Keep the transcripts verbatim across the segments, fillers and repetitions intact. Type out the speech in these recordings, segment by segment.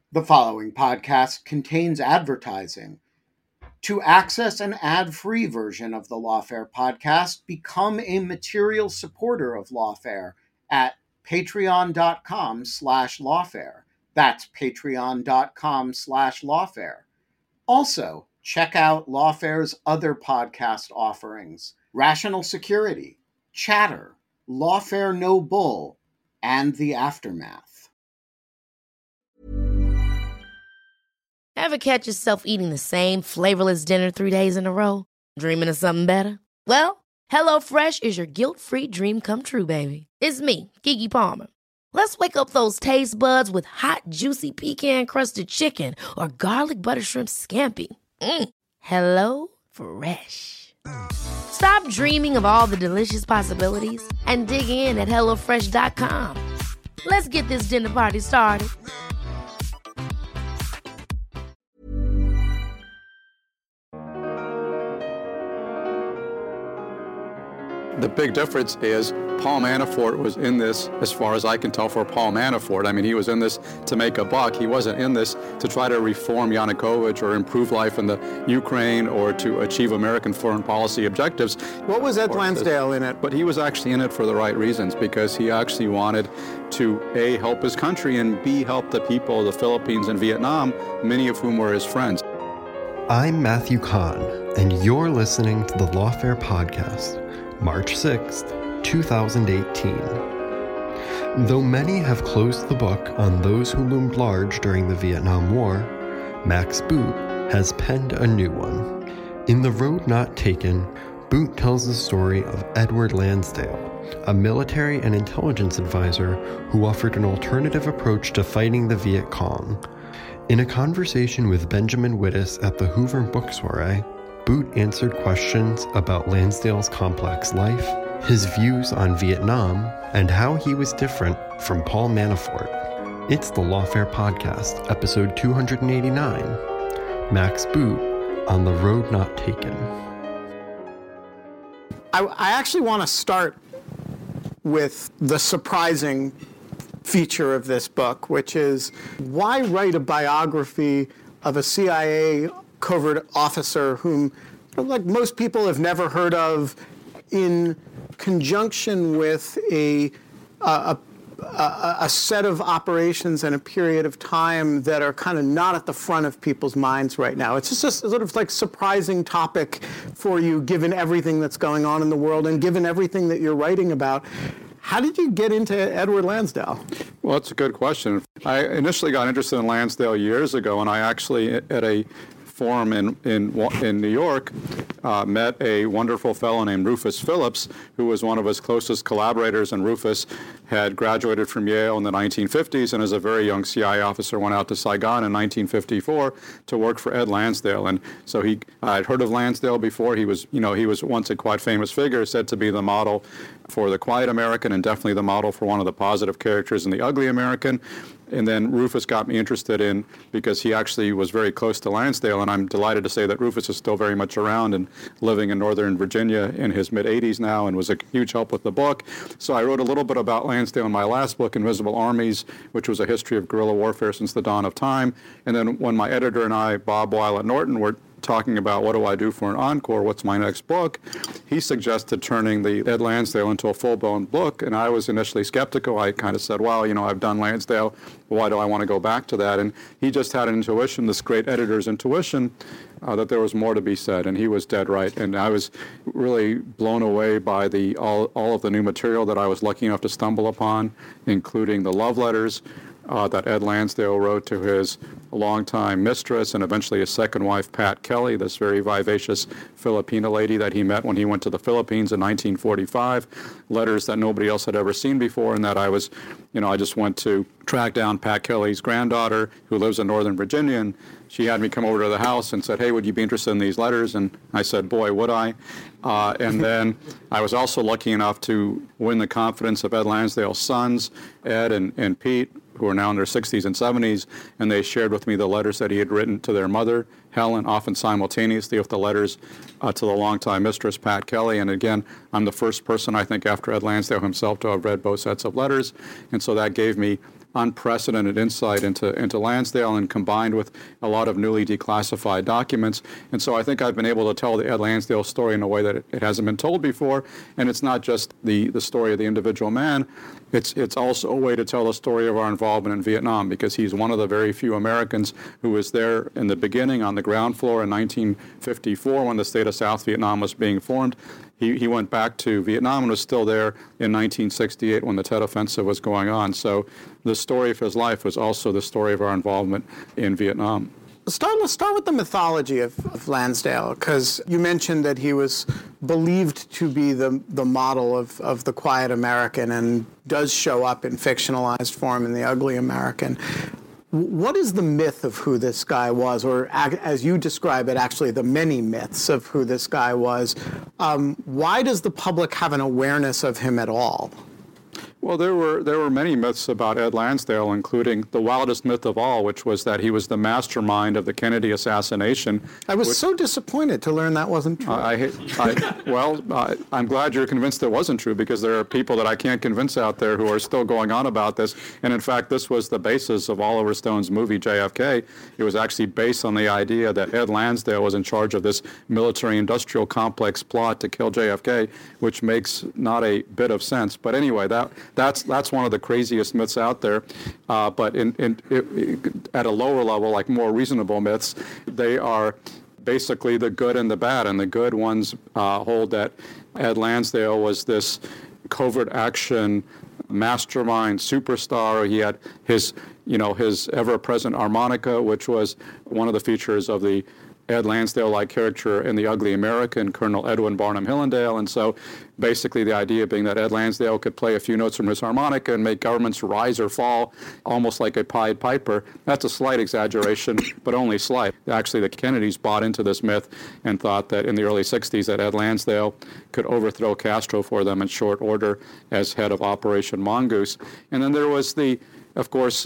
The following podcast contains advertising. To access an ad-free version of the Lawfare podcast, become a material supporter of Lawfare at patreon.com slash lawfare. That's patreon.com slash lawfare. Also, check out Lawfare's other podcast offerings: Rational Security, Chatter, Lawfare No Bull, and The Aftermath. Ever catch yourself eating the same flavorless dinner three days in a row? Dreaming of something better? Well, HelloFresh is your guilt-free dream come true, baby. It's me, Keke Palmer. Let's wake up those taste buds with hot, juicy pecan-crusted chicken or garlic butter shrimp scampi. Mm. Hello Fresh. Stop dreaming of all the delicious possibilities and dig in at hello fresh dot com. Let's get this dinner party started. The big difference is Paul Manafort was in this, as far as I can tell, for Paul Manafort. I mean, he was in this to make a buck. He wasn't in this to try to reform Yanukovych or improve life in the Ukraine or to achieve American foreign policy objectives. What was Ed Lansdale in it? But he was actually in it for the right reasons, because he actually wanted to, A, help his country, and B, help the people of the Philippines and Vietnam, many of whom were his friends. I'm Matthew Kahn, and you're listening to the Lawfare Podcast, March sixth, two thousand eighteen. Though many have closed the book on those who loomed large during the Vietnam War, Max Boot has penned a new one. In The Road Not Taken, Boot tells the story of Edward Lansdale, a military and intelligence advisor who offered an alternative approach to fighting the Viet Cong. In a conversation with Benjamin Wittes at the Hoover Book Soiree, Boot answered questions about Lansdale's complex life, his views on Vietnam, and how he was different from Paul Manafort. It's the Lawfare Podcast, episode two eighty-nine, Max Boot on The Road Not Taken. I, I actually want to start with the surprising feature of this book, which is, why write a biography of a C I A covert officer whom, like most people, have never heard of, in conjunction with a, a, a, a set of operations and a period of time that are kind of not at the front of people's minds right now. It's just a sort of like surprising topic for you, given everything that's going on in the world and given everything that you're writing about. How did you get into Edward Lansdale? Well, that's a good question. I initially got interested in Lansdale years ago, and I actually, at a forum in in in New York, uh, met a wonderful fellow named Rufus Phillips, who was one of his closest collaborators. And Rufus had graduated from Yale in the nineteen fifties, and as a very young C I A officer went out to Saigon in nineteen fifty-four to work for Ed Lansdale. And so he, I'd heard of Lansdale before. He was, you know, he was once a quite famous figure, said to be the model for the quiet American and definitely the model for one of the positive characters in the ugly American. And then Rufus got me interested in, because he actually was very close to Lansdale, and I'm delighted to say that Rufus is still very much around and living in Northern Virginia in his mid-eighties now, and was a huge help with the book. So I wrote a little bit about Lansdale in my last book, Invisible Armies, which was a history of guerrilla warfare since the dawn of time. And then when my editor and I, Bob Weil at Norton, were talking about what do I do for an encore, what's my next book, he suggested turning the Ed Lansdale into a full-blown book, and I was initially skeptical. I kind of said, well, you know, I've done Lansdale, why do I want to go back to that? And he just had an intuition, this great editor's intuition, uh, that there was more to be said, and he was dead right. And I was really blown away by the all, all of the new material that I was lucky enough to stumble upon, including the love letters Uh, that Ed Lansdale wrote to his longtime mistress and eventually his second wife, Pat Kelly, this very vivacious Filipina lady that he met when he went to the Philippines in nineteen forty-five, letters that nobody else had ever seen before, and that I was, you know, I just went to track down Pat Kelly's granddaughter, who lives in Northern Virginia, and she had me come over to the house and said, hey, would you be interested in these letters? And I said, boy, would I. Uh, and then I was also lucky enough to win the confidence of Ed Lansdale's sons, Ed and, and Pete, who are now in their sixties and seventies, and they shared with me the letters that he had written to their mother, Helen, often simultaneously with the letters uh, to the longtime mistress, Pat Kelly. And again, I'm the first person, I think, after Ed Lansdale himself to have read both sets of letters. And so that gave me unprecedented insight into, into Lansdale, and combined with a lot of newly declassified documents. And so I think I've been able to tell the Ed Lansdale story in a way that it, it hasn't been told before. And it's not just the, the story of the individual man. It's, it's also a way to tell the story of our involvement in Vietnam, because he's one of the very few Americans who was there in the beginning on the ground floor in nineteen fifty-four when the state of South Vietnam was being formed. He, he went back to Vietnam and was still there in nineteen sixty-eight when the Tet Offensive was going on. So the story of his life was also the story of our involvement in Vietnam. Start, let's start with the mythology of, of Lansdale, because you mentioned that he was believed to be the, the model of, of the quiet American and does show up in fictionalized form in The Ugly American. What is the myth of who this guy was, or as you describe it, actually the many myths of who this guy was? Um, why does the public have an awareness of him at all? Well, there were there were many myths about Ed Lansdale, including the wildest myth of all, which was that he was the mastermind of the Kennedy assassination. I was which, so disappointed to learn that wasn't true. I, I, I well, I, I'm glad you're convinced it wasn't true, because there are people that I can't convince out there who are still going on about this. And in fact, this was the basis of Oliver Stone's movie J F K. It was actually based on the idea that Ed Lansdale was in charge of this military-industrial complex plot to kill J F K, which makes not a bit of sense. But anyway, that. That's that's one of the craziest myths out there. Uh, but in, in, it, at a lower level, like more reasonable myths, they are basically the good and the bad. And the good ones uh, hold that Ed Lansdale was this covert action mastermind superstar. He had his, you know, his ever-present harmonica, which was one of the features of the Ed Lansdale-like character in The Ugly American, Colonel Edwin Barnum Hillendale. And so basically the idea being that Ed Lansdale could play a few notes from his harmonica and make governments rise or fall almost like a Pied Piper. That's a slight exaggeration, but only slight. Actually, the Kennedys bought into this myth and thought that in the early sixties that Ed Lansdale could overthrow Castro for them in short order as head of Operation Mongoose. And then there was the, of course,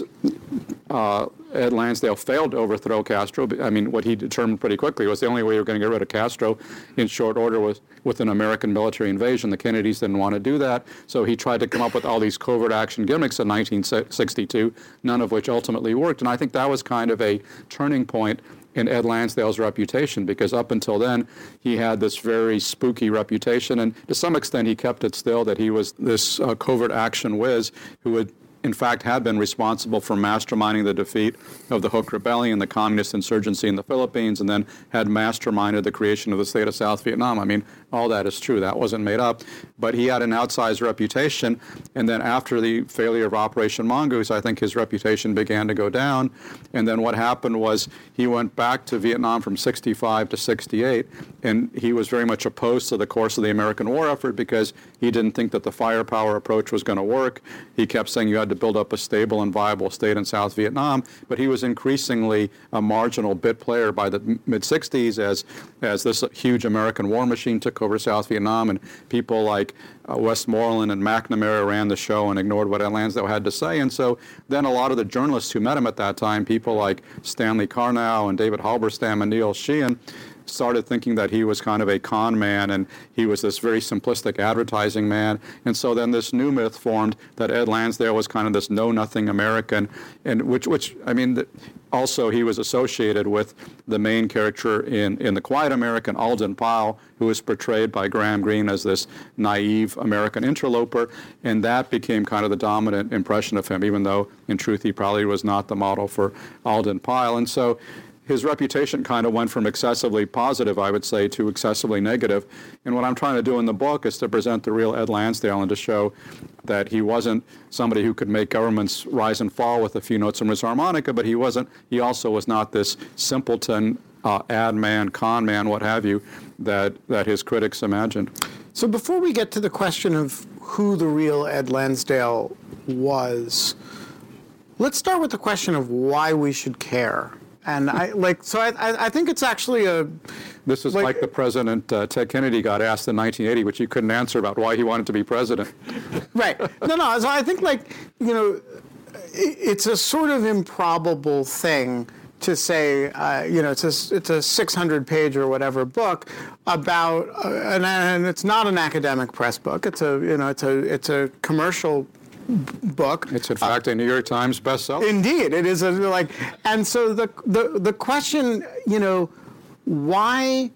uh, Ed Lansdale failed to overthrow Castro. I mean, what he determined pretty quickly was the only way you were going to get rid of Castro in short order was with an American military invasion. The Kennedys didn't want to do that, so he tried to come up with all these covert action gimmicks in nineteen sixty-two, none of which ultimately worked. And I think that was kind of a turning point in Ed Lansdale's reputation, because up until then, he had this very spooky reputation, and to some extent he kept it still, that he was this uh, covert action whiz who would in fact had been responsible for masterminding the defeat of the Huk Rebellion, the communist insurgency in the Philippines, and then had masterminded the creation of the state of South Vietnam. I mean, all that is true. That wasn't made up. But he had an outsized reputation, and then after the failure of Operation Mongoose, I think his reputation began to go down. And then what happened was he went back to Vietnam from sixty-five to sixty-eight, and he was very much opposed to the course of the American war effort because he didn't think that the firepower approach was going to work. He kept saying you had to build up a stable and viable state in South Vietnam, but he was increasingly a marginal bit player by the mid-sixties as, as this huge American war machine took over South Vietnam, and people like uh, Westmoreland and McNamara ran the show and ignored what Ed Lansdale had to say. And so then a lot of the journalists who met him at that time, people like Stanley Karnow and David Halberstam and Neil Sheehan, started thinking that he was kind of a con man and he was this very simplistic advertising man. And so then this new myth formed that Ed Lansdale was kind of this know-nothing American, and which, which I mean, also he was associated with the main character in, in The Quiet American, Alden Powell, who was portrayed by Graham Greene as this naive American interloper, and that became kind of the dominant impression of him, even though in truth he probably was not the model for Alden Powell. And so his reputation kind of went from excessively positive, I would say, to excessively negative. And what I'm trying to do in the book is to present the real Ed Lansdale and to show that he wasn't somebody who could make governments rise and fall with a few notes from his harmonica, but he wasn't. He also was not this simpleton, uh, ad man, con man, what have you, that, that his critics imagined. So before we get to the question of who the real Ed Lansdale was, let's start with the question of why we should care. And I like so. I I think it's actually a. This is like, like the president uh, Ted Kennedy got asked in nineteen eighty, which he couldn't answer about why he wanted to be president. Right. No, no. So I think like you know, it's a sort of improbable thing to say. Uh, you know, it's a it's a six hundred page or whatever book about, uh, and, and it's not an academic press book. It's a you know it's a it's a commercial book. It's in fact uh, a New York Times bestseller. Indeed, it is a, like, and so the the the question, you know, why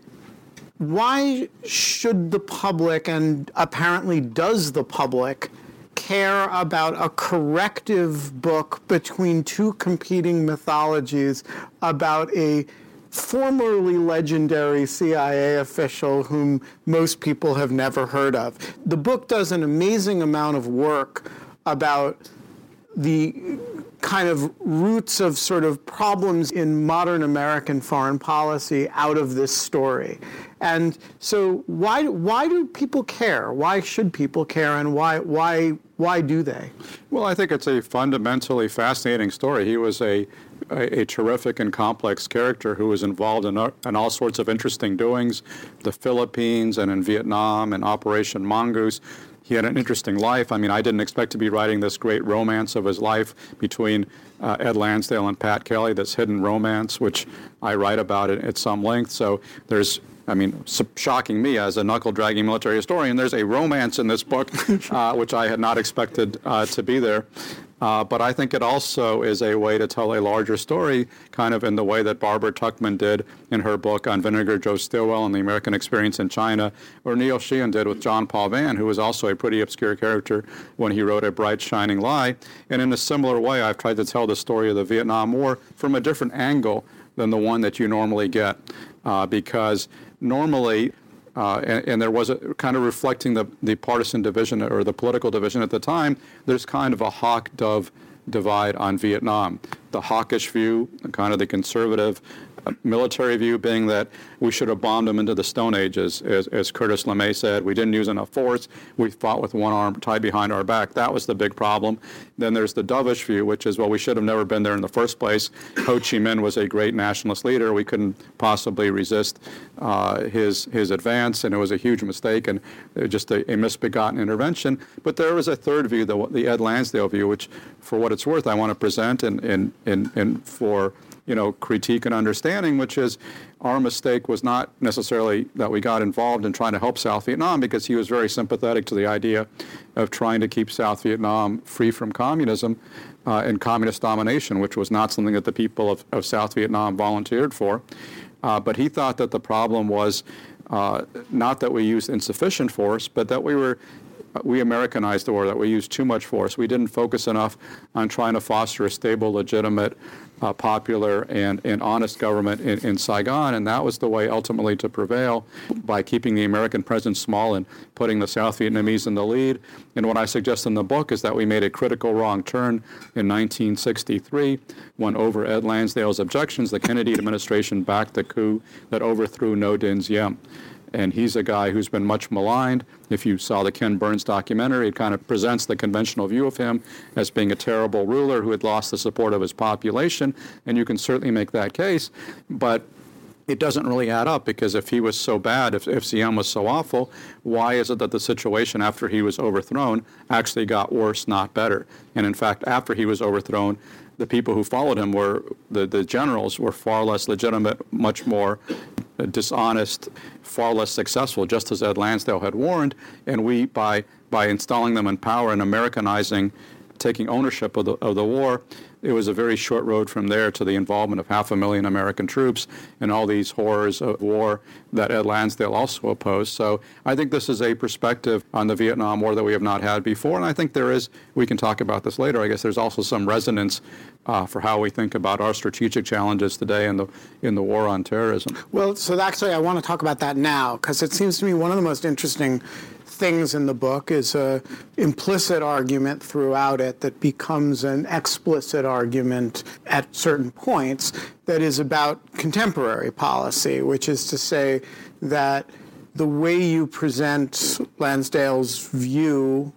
why should the public, and apparently does the public, care about a corrective book between two competing mythologies about a formerly legendary C I A official whom most people have never heard of? The book does an amazing amount of work about the kind of roots of sort of problems in modern American foreign policy out of this story. And so why why do people care? Why should people care, and why why why do they? Well, I think it's a fundamentally fascinating story. He was a a, a terrific and complex character who was involved in, uh, in all sorts of interesting doings, the Philippines and in Vietnam and Operation Mongoose. He had an interesting life. I mean, I didn't expect to be writing this great romance of his life between uh, Ed Lansdale and Pat Kelly, this hidden romance, which I write about it at some length. So there's, I mean, shocking me as a knuckle-dragging military historian, there's a romance in this book, uh, which I had not expected uh, to be there. Uh, but I think it also is a way to tell a larger story, kind of in the way that Barbara Tuchman did in her book on Vinegar Joe Stilwell and the American Experience in China, or Neil Sheehan did with John Paul Vann, who was also a pretty obscure character when he wrote A Bright Shining Lie. And in a similar way, I've tried to tell the story of the Vietnam War from a different angle than the one that you normally get, uh, because normally, Uh, and, and there was a kind of reflecting the, the partisan division or the political division at the time, there's kind of a hawk-dove divide on Vietnam. The hawkish view, kind of the conservative uh, military view being that we should have bombed them into the Stone Ages, as, as Curtis LeMay said. We didn't use enough force. We fought with one arm tied behind our back. That was the big problem. Then there's the dovish view, which is, well, we should have never been there in the first place. Ho Chi Minh was a great nationalist leader. We couldn't possibly resist uh, his his advance, and it was a huge mistake and just a, a misbegotten intervention. But there was a third view, the, the Ed Lansdale view, which, for what it's worth, I want to present and, and, and, and for you know, critique and understanding, which is our mistake was not necessarily that we got involved in trying to help South Vietnam, because he was very sympathetic to the idea of trying to keep South Vietnam free from communism uh, and communist domination, which was not something that the people of, of South Vietnam volunteered for. Uh, but he thought that the problem was uh, not that we used insufficient force, but that we were we Americanized the war, that we used too much force. We didn't focus enough on trying to foster a stable, legitimate, uh, popular, and, and honest government in, in Saigon, and that was the way ultimately to prevail, by keeping the American presence small and putting the South Vietnamese in the lead. And what I suggest in the book is that we made a critical wrong turn in nineteen sixty-three, when over Ed Lansdale's objections, the Kennedy administration backed the coup that overthrew Ngo Dinh Diem. And he's a guy who's been much maligned. If you saw the Ken Burns documentary, it kind of presents the conventional view of him as being a terrible ruler who had lost the support of his population, and you can certainly make that case. But it doesn't really add up, because if he was so bad, if, if Diem was so awful, why is it that the situation after he was overthrown actually got worse, not better? And in fact, after he was overthrown, the people who followed him were, the, the generals were far less legitimate, much more dishonest, far less successful, just as Ed Lansdale had warned. And we, by by installing them in power and Americanizing, taking ownership of the of the war, it was a very short road from there to the involvement of half a million American troops and all these horrors of war that Ed Lansdale also opposed. So I think this is a perspective on the Vietnam War that we have not had before, and I think there is, we can talk about this later, I guess there's also some resonance uh, for how we think about our strategic challenges today in the in the war on terrorism. Well, so actually I want to talk about that now, because it seems to me one of the most interesting things in the book is a implicit argument throughout it that becomes an explicit argument at certain points that is about contemporary policy, which is to say that the way you present Lansdale's view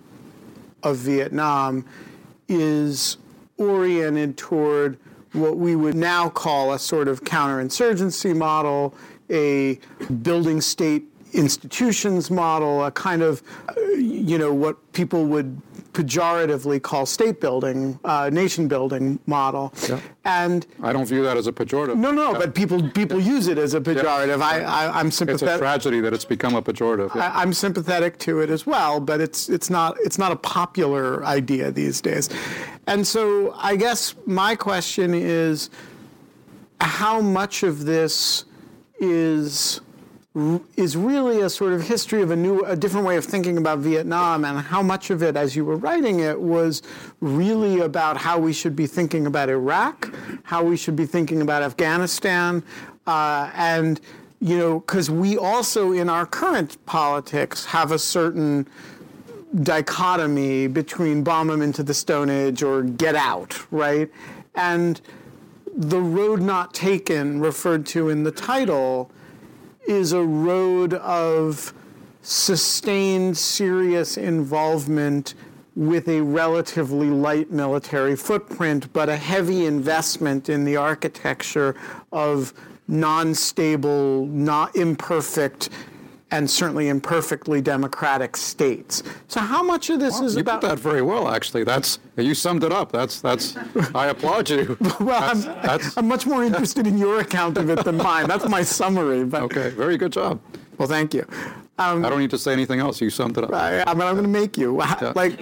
of Vietnam is oriented toward what we would now call a sort of counterinsurgency model, a building state institutions model, a kind of, you know, what people would pejoratively call state building, uh, nation building model. Yeah. And I don't view that as a pejorative. no, no, Yeah. but people people use it as a pejorative. Yeah. I, I I'm It's sympathetic. a tragedy that it's become a pejorative. Yeah. I, I'm sympathetic to it as well, but it's it's not it's not a popular idea these days. And so I guess my question is, how much of this is is really a sort of history of a new, a different way of thinking about Vietnam, and how much of it, as you were writing it, was really about how we should be thinking about Iraq, how we should be thinking about Afghanistan, uh, and, you know, because we also in our current politics have a certain dichotomy between bomb them into the Stone Age or get out, right? And the road not taken, referred to in the title, is a road of sustained, serious involvement with a relatively light military footprint, but a heavy investment in the architecture of non-stable, not imperfect, and certainly imperfectly democratic states. So how much of this Well, is you about... put that very well, actually. That's you summed it up. That's that's. I applaud you. Well, that's, I'm, that's, I'm much more interested in your account of it than mine. That's my summary. But, okay. Very good job. Well, thank you. Um, I don't need to say anything else. You summed it up. I, I mean, I'm going to make you. Yeah. Like,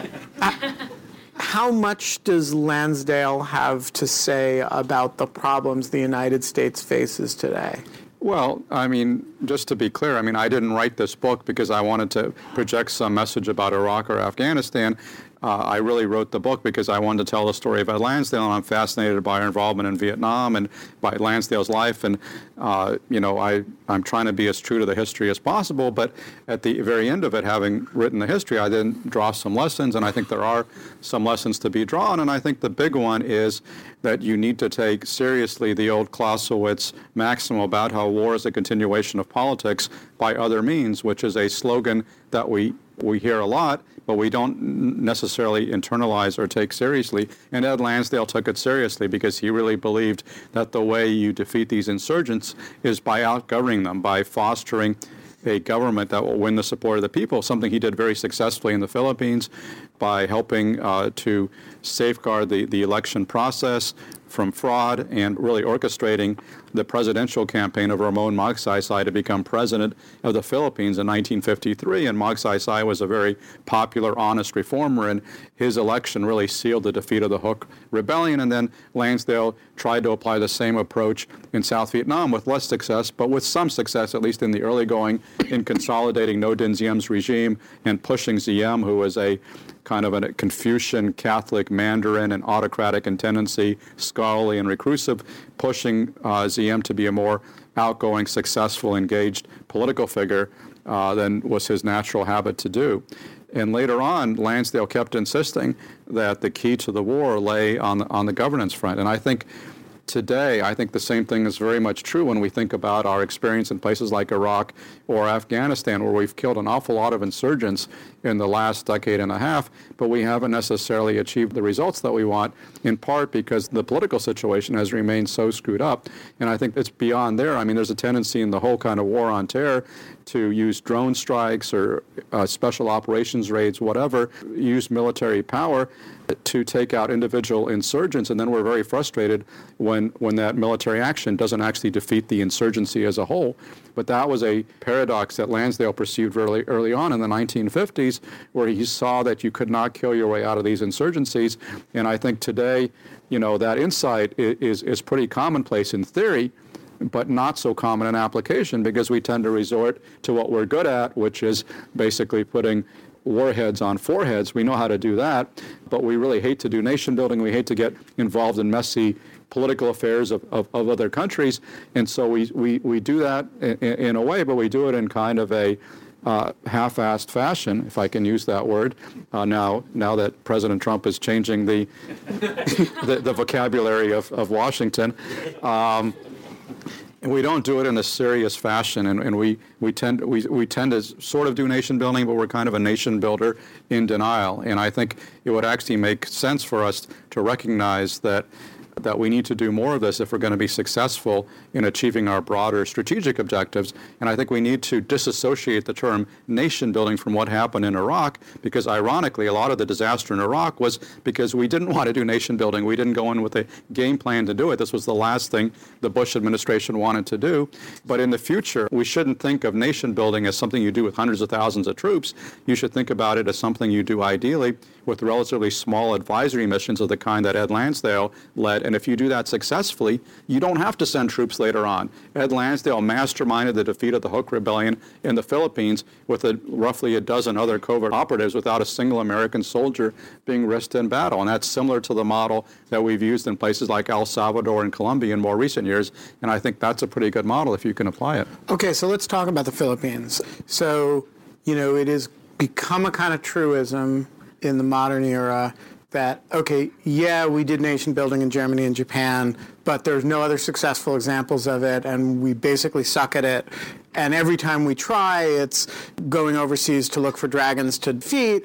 how much does Lansdale have to say about the problems the United States faces today? Well, I mean, just to be clear, I mean, I didn't write this book because I wanted to project some message about Iraq or Afghanistan. Uh, I really wrote the book because I wanted to tell the story about Lansdale, and I'm fascinated by her involvement in Vietnam and by Lansdale's life. And, uh, you know, I, I'm trying to be as true to the history as possible. But at the very end of it, having written the history, I then draw some lessons, and I think there are some lessons to be drawn. And I think the big one is that you need to take seriously the old Clausewitz maxim about how war is a continuation of politics by other means, which is a slogan that we we hear a lot, but we don't necessarily internalize or take seriously. And Ed Lansdale took it seriously because he really believed that the way you defeat these insurgents is by outgoverning them, by fostering a government that will win the support of the people, something he did very successfully in the Philippines by helping uh, to safeguard the, the election process from fraud and really orchestrating the presidential campaign of Ramon Magsaysay to become president of the Philippines in nineteen fifty-three. And Magsaysay was a very popular, honest reformer, and his election really sealed the defeat of the Huk Rebellion. And then Lansdale tried to apply the same approach in South Vietnam with less success, but with some success, at least in the early going, in consolidating Ngo Dinh Diem's regime and pushing Diem, who was a kind of a Confucian Catholic Mandarin and autocratic in tendency, scholarly and reclusive, pushing uh, Diem to be a more outgoing, successful, engaged political figure uh, than was his natural habit to do. And later on, Lansdale kept insisting that the key to the war lay on the, on the governance front. And I think today, I think the same thing is very much true when we think about our experience in places like Iraq or Afghanistan, where we've killed an awful lot of insurgents in the last decade and a half, but we haven't necessarily achieved the results that we want, in part because the political situation has remained so screwed up. And I think it's beyond there. I mean, there's a tendency in the whole kind of war on terror to use drone strikes or uh, special operations raids, whatever, use military power to take out individual insurgents, and then we're very frustrated when, when that military action doesn't actually defeat the insurgency as a whole. But that was a paradox that Lansdale perceived early, early on in the nineteen fifties, where he saw that you could not kill your way out of these insurgencies. And I think today, you know, that insight is, is pretty commonplace in theory, but not so common in application, because we tend to resort to what we're good at, which is basically putting warheads on foreheads. We know how to do that, but we really hate to do nation building. We hate to get involved in messy political affairs of, of, of other countries. And so we, we, we do that in, in a way, but we do it in kind of a uh, half-assed fashion, if I can use that word, uh, now now that President Trump is changing the, the, the vocabulary of, of Washington. Um, And we don't do it in a serious fashion, and, and we, we, tend, we, we tend to sort of do nation building, but we're kind of a nation builder in denial. And I think it would actually make sense for us to recognize that that we need to do more of this if we're going to be successful in achieving our broader strategic objectives. And I think we need to disassociate the term nation building from what happened in Iraq, because ironically, a lot of the disaster in Iraq was because we didn't want to do nation building. We didn't go in with a game plan to do it. This was the last thing the Bush administration wanted to do. But in the future, we shouldn't think of nation building as something you do with hundreds of thousands of troops. You should think about it as something you do ideally with relatively small advisory missions of the kind that Ed Lansdale led. And if you do that successfully, you don't have to send troops later on. Ed Lansdale masterminded the defeat of the Hook Rebellion in the Philippines with a, roughly a dozen other covert operatives without a single American soldier being risked in battle. And that's similar to the model that we've used in places like El Salvador and Colombia in more recent years. And I think that's a pretty good model if you can apply it. Okay, so let's talk about the Philippines. So, you know, it has become a kind of truism in the modern era that, okay, yeah, we did nation building in Germany and Japan, but there's no other successful examples of it, and we basically suck at it. And every time we try, it's going overseas to look for dragons to defeat,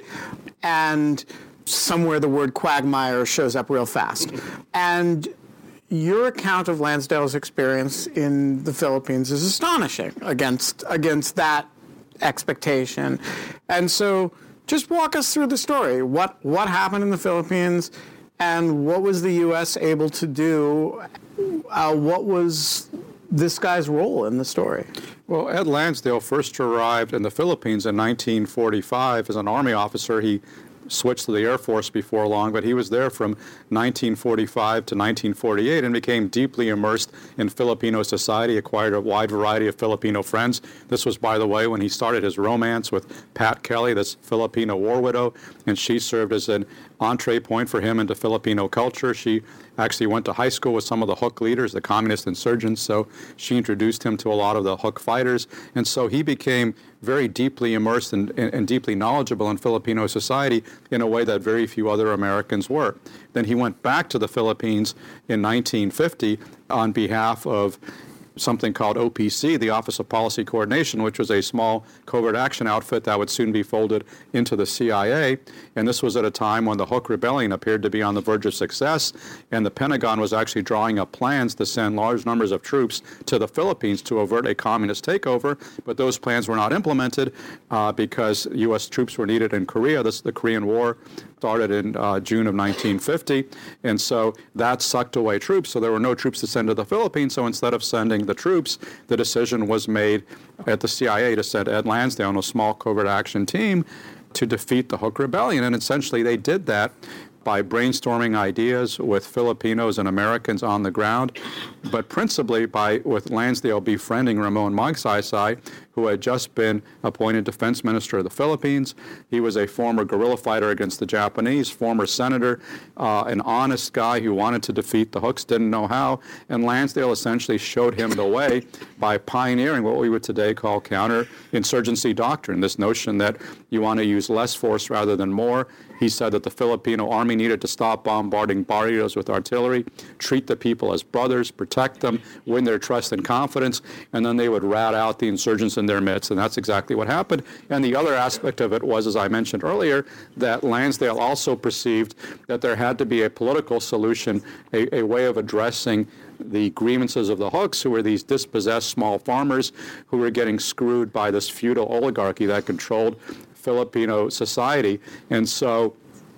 and somewhere the word quagmire shows up real fast. And your account of Lansdale's experience in the Philippines is astonishing against against that expectation. And so just walk us through the story. What what happened in the Philippines, and what was the U S able to do? Uh, what was this guy's role in the story? Well, Ed Lansdale first arrived in the Philippines in nineteen forty-five as an Army officer. He switched to the Air Force before long, but he was there from nineteen forty-five to nineteen forty-eight and became deeply immersed in Filipino society, acquired a wide variety of Filipino friends. This was, by the way, when he started his romance with Pat Kelly, this Filipino war widow, and she served as an entree point for him into Filipino culture. She actually went to high school with some of the Huk leaders, the communist insurgents, so she introduced him to a lot of the Huk fighters. And so he became very deeply immersed and, and, and deeply knowledgeable in Filipino society in a way that very few other Americans were. Then he went back to the Philippines in nineteen fifty on behalf of something called O P C, the Office of Policy Coordination, which was a small covert action outfit that would soon be folded into the C I A. And this was at a time when the Huk Rebellion appeared to be on the verge of success, and the Pentagon was actually drawing up plans to send large numbers of troops to the Philippines to avert a communist takeover. But those plans were not implemented uh, because U S troops were needed in Korea. This, the Korean War started in uh, June of nineteen fifty, and so that sucked away troops, so there were no troops to send to the Philippines. So instead of sending the troops, the decision was made at the C I A to send Ed Lansdale and a small covert action team to defeat the Huk Rebellion, and essentially they did that by brainstorming ideas with Filipinos and Americans on the ground, but principally by with Lansdale befriending Ramon Magsaysay, who had just been appointed defense minister of the Philippines. He was a former guerrilla fighter against the Japanese, former senator, uh, an honest guy who wanted to defeat the Huks, didn't know how, and Lansdale essentially showed him the way by pioneering what we would today call counterinsurgency doctrine, this notion that you want to use less force rather than more. He said that the Filipino army needed to stop bombarding barrios with artillery, treat the people as brothers, protect them, win their trust and confidence, and then they would rat out the insurgents in their midst. And that's exactly what happened. And the other aspect of it was, as I mentioned earlier, that Lansdale also perceived that there had to be a political solution, a, a way of addressing the grievances of the Huks, who were these dispossessed small farmers who were getting screwed by this feudal oligarchy that controlled Filipino society. And so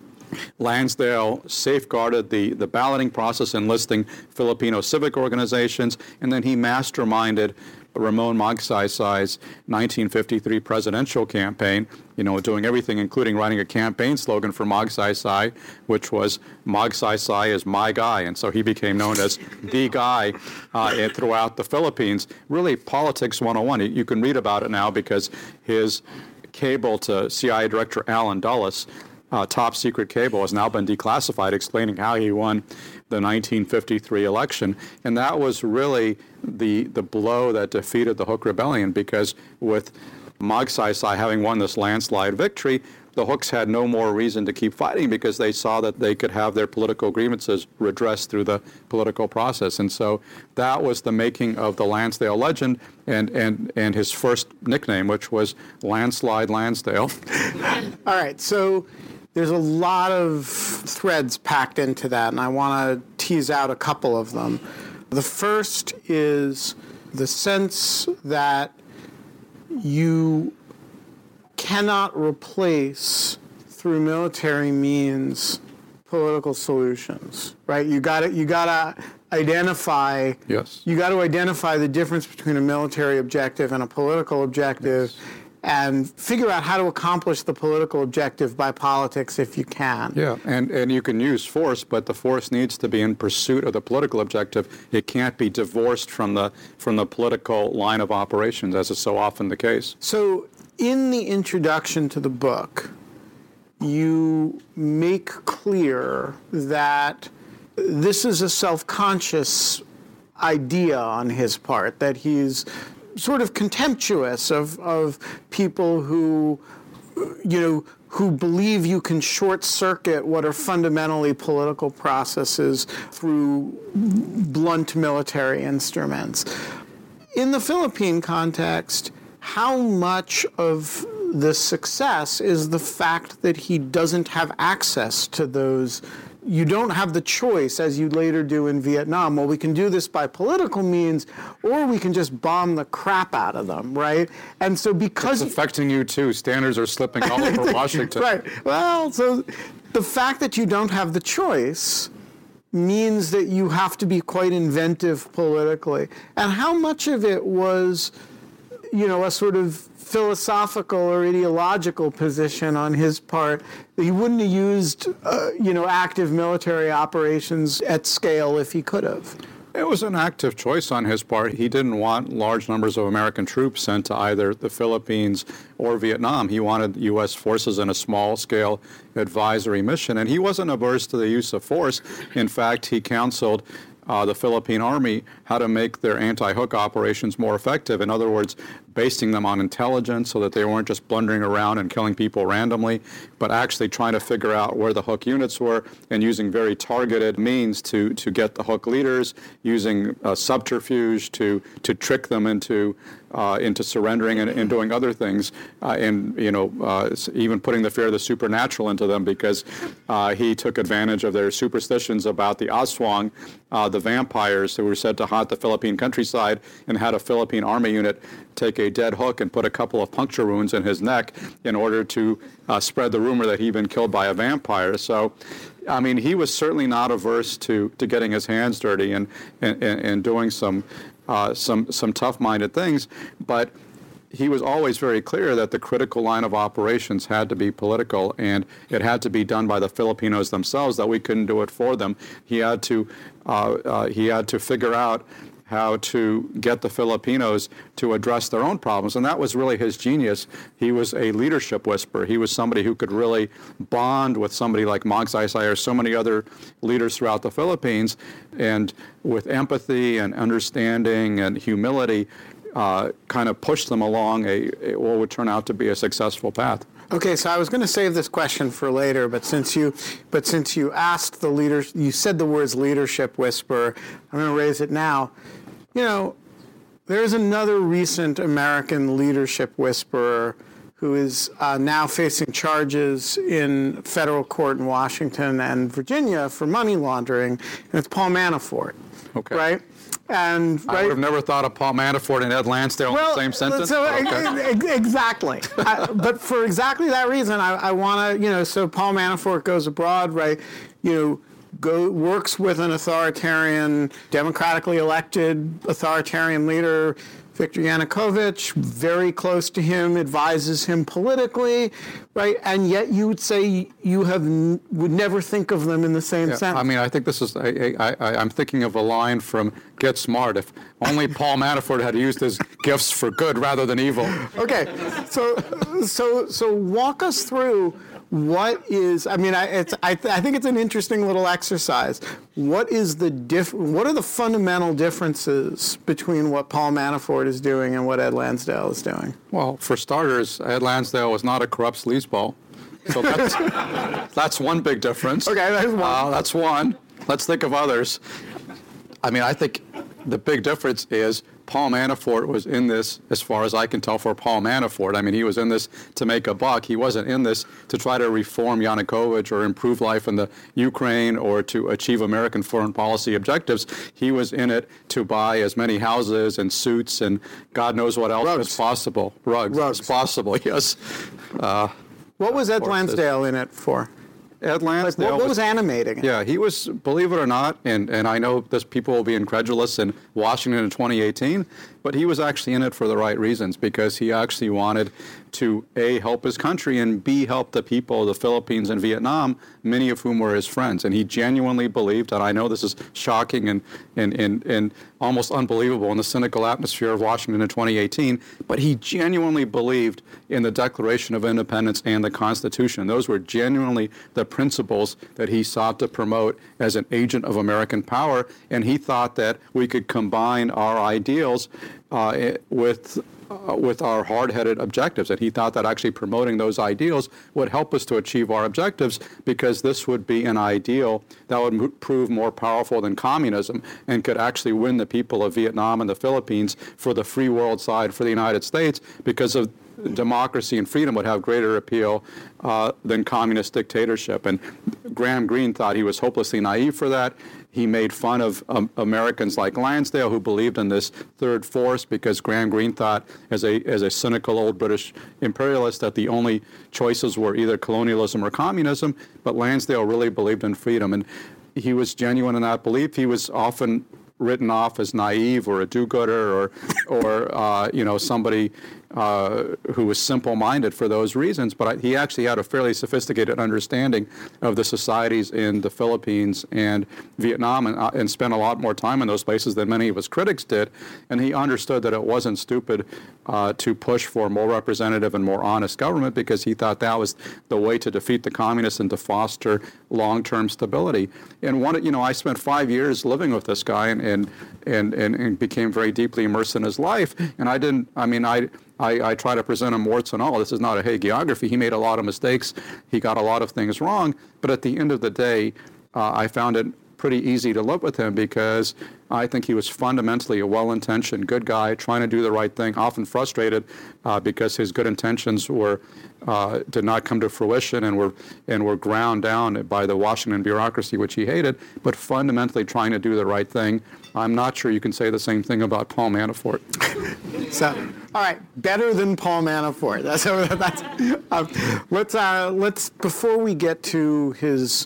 Lansdale safeguarded the, the balloting process, enlisting Filipino civic organizations, and then he masterminded Ramon Magsaysay's nineteen fifty-three presidential campaign, you know, doing everything, including writing a campaign slogan for Magsaysay, which was, Magsaysay is my guy. And so he became known as the guy uh, throughout the Philippines. Really, politics one oh one. You can read about it now because his cable to C I A Director Alan Dulles, uh, top secret cable, has now been declassified, explaining how he won the nineteen fifty-three election. And that was really the the blow that defeated the Huk Rebellion, because with Magsaysay having won this landslide victory, the Huks had no more reason to keep fighting because they saw that they could have their political grievances redressed through the political process. And so that was the making of the Lansdale legend and, and, and his first nickname, which was Landslide Lansdale. All right, so there's a lot of threads packed into that, and I want to tease out a couple of them. The first is the sense that you cannot replace, through military means, political solutions, right? You got to you got to identify. Yes. You got to identify the difference between a military objective and a political objective, yes. and figure out how to accomplish the political objective by politics if you can. Yeah, and, and you can use force, but the force needs to be in pursuit of the political objective. It can't be divorced from the from the political line of operations, as is so often the case. So, in the introduction to the book, you make clear that this is a self-conscious idea on his part, that he's sort of contemptuous of, of people who, you know, who believe you can short-circuit what are fundamentally political processes through blunt military instruments. In the Philippine context, how much of the success is the fact that he doesn't have access to those? You don't have the choice, as you later do in Vietnam. Well, we can do this by political means, or we can just bomb the crap out of them, right? And so because... It's affecting you, too. Standards are slipping all over Washington. Right. Well, so the fact that you don't have the choice means that you have to be quite inventive politically. And how much of it was, you know, a sort of philosophical or ideological position on his part? He wouldn't have used, uh, you know, active military operations at scale if he could have. It was an active choice on his part. He didn't want large numbers of American troops sent to either the Philippines or Vietnam. He wanted U S forces in a small-scale advisory mission, and he wasn't averse to the use of force. In fact, he counseled Uh, the Philippine Army how to make their anti-hook operations more effective. In other words, basing them on intelligence so that they weren't just blundering around and killing people randomly, but actually trying to figure out where the hook units were and using very targeted means to, to get the hook leaders, using uh, subterfuge to, to trick them into Uh, into surrendering and, and doing other things, uh, and you know, uh, even putting the fear of the supernatural into them, because uh, he took advantage of their superstitions about the Aswang, uh, the vampires who were said to haunt the Philippine countryside, and had a Philippine army unit take a dead hook and put a couple of puncture wounds in his neck in order to uh, spread the rumor that he'd been killed by a vampire. So, I mean, he was certainly not averse to, to getting his hands dirty and, and, and doing some Uh, some some tough-minded things, but he was always very clear that the critical line of operations had to be political, and it had to be done by the Filipinos themselves, that we couldn't do it for them. He had to uh, uh, he had to figure out how to get the Filipinos to address their own problems, and that was really his genius. He was a leadership whisperer. He was somebody who could really bond with somebody like Mang Saysay or so many other leaders throughout the Philippines, and with empathy and understanding and humility, uh, kind of push them along a, a what would turn out to be a successful path. Okay, so I was going to save this question for later, but since you, but since you asked the leaders, you said the words leadership whisperer, I'm going to raise it now. You know, there's another recent American leadership whisperer who is uh, now facing charges in federal court in Washington and Virginia for money laundering, and it's Paul Manafort. Okay. Right? And I right, would have never thought of Paul Manafort and Ed Lansdale well, in the same sentence. So, okay. Exactly. I, but for exactly that reason, I, I want to, you know, so Paul Manafort goes abroad, right, you know, go works with an authoritarian, democratically elected authoritarian leader, Viktor Yanukovych, very close to him, advises him politically, right? And yet you would say you have n- would never think of them in the same Yeah, sense. I mean, I think this is, I, I, I, I'm thinking of a line from Get Smart. If only Paul Manafort had used his gifts for good rather than evil. Okay, so so so walk us through what is, I mean, I, it's, I, th- I think it's an interesting little exercise. What is the diff, what are the fundamental differences between what Paul Manafort is doing and what Ed Lansdale is doing? Well, for starters, Ed Lansdale was not a corrupt sleazeball. So that's, that's one big difference. Okay, that's one. Uh, that's one. Let's think of others. I mean, I think the big difference is Paul Manafort was in this, as far as I can tell, for Paul Manafort. I mean, he was in this to make a buck. He wasn't in this to try to reform Yanukovych or improve life in the Ukraine or to achieve American foreign policy objectives. He was in it to buy as many houses and suits and God knows what else Rugs. as possible. Rugs, Rugs. as possible, yes. Uh, What was Ed Lansdale in it for? Ed Like, Lansdale what, what was animating it? Yeah, he was, believe it or not, and, and I know this people will be incredulous in Washington in twenty eighteen, but he was actually in it for the right reasons because he actually wanted to, A, help his country, and B, help the people of the Philippines and Vietnam, many of whom were his friends. And he genuinely believed, and I know this is shocking and, and, and, and almost unbelievable in the cynical atmosphere of Washington in twenty eighteen, but he genuinely believed in the Declaration of Independence and the Constitution. Those were genuinely the principles that he sought to promote as an agent of American power, and he thought that we could combine our ideals uh, with Uh, with our hard-headed objectives. And he thought that actually promoting those ideals would help us to achieve our objectives because this would be an ideal that would m- prove more powerful than communism and could actually win the people of Vietnam and the Philippines for the free world side, for the United States, because of democracy and freedom would have greater appeal uh, than communist dictatorship. And Graham Greene thought he was hopelessly naive for that. He made fun of um, Americans like Lansdale who believed in this third force because Graham Greene thought, as a as a cynical old British imperialist, that the only choices were either colonialism or communism. But Lansdale really believed in freedom, and he was genuine in that belief. He was often written off as naive or a do-gooder or, or uh, you know, somebody uh, who was simple-minded for those reasons. But I, he actually had a fairly sophisticated understanding of the societies in the Philippines and Vietnam and, uh, and spent a lot more time in those places than many of his critics did. And he understood that it wasn't stupid uh, to push for a more representative and more honest government because he thought that was the way to defeat the communists and to foster long-term stability. And one, you know, I spent five years living with this guy and and, and, and, and became very deeply immersed in his life. And I didn't, I mean, I, I, I try to present him warts and all. This is not a hagiography. He made a lot of mistakes. He got a lot of things wrong. But at the end of the day, uh, I found it pretty easy to live with him because I think he was fundamentally a well-intentioned, good guy, trying to do the right thing, often frustrated uh, because his good intentions were uh, did not come to fruition and were and were ground down by the Washington bureaucracy, which he hated, but fundamentally trying to do the right thing. I'm not sure you can say the same thing about Paul Manafort. So, all right, better than Paul Manafort. That's, that's uh, let's uh, let's before we get to his